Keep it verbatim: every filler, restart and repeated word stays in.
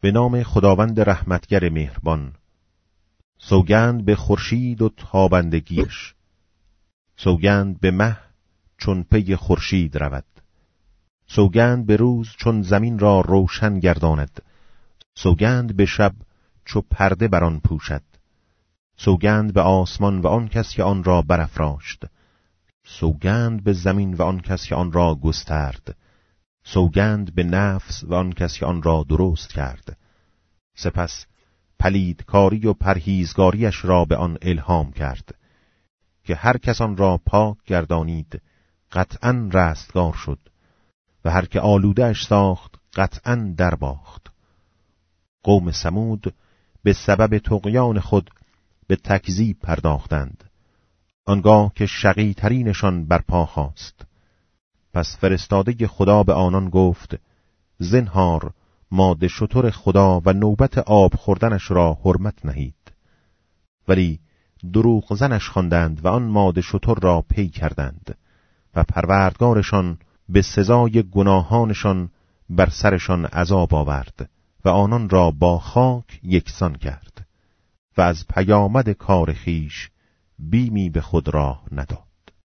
به نام خداوند رحمتگر مهربان. سوگند به خورشید و تابندگیش، سوگند به مه چون پی خورشید رود، سوگند به روز چون زمین را روشن گرداند، سوگند به شب چو پرده بر آن پوشد، سوگند به آسمان و آن کس که آن را برافراشت، سوگند به زمین و آن کس که آن را گسترد، سوگند به نفس و آن کس که آن را درست کرد. سپس پلیدکاری و پرهیزگاریش را به آن الهام کرد که هر کس آن را پاک گردانید قطعاً رستگار شد و هر که آلوده‌اش ساخت قطعاً درباخت. قوم ثمود به سبب طغیان خود به تکذیب پرداختند، آنگاه که شقی ترینشان برپا خاست. پس فرستاده خدا به آنان گفت: زنهار ماده شتر خدا و نوبت آب خوردنش را حرمت نهید. ولی دروغ زنش خواندند و آن ماده شتر را پی کردند و پروردگارشان به سزای گناهانشان بر سرشان عذاب آورد و آنان را با خاک یکسان کرد و از پیامد کار خیش بیمی به خود راه نداد.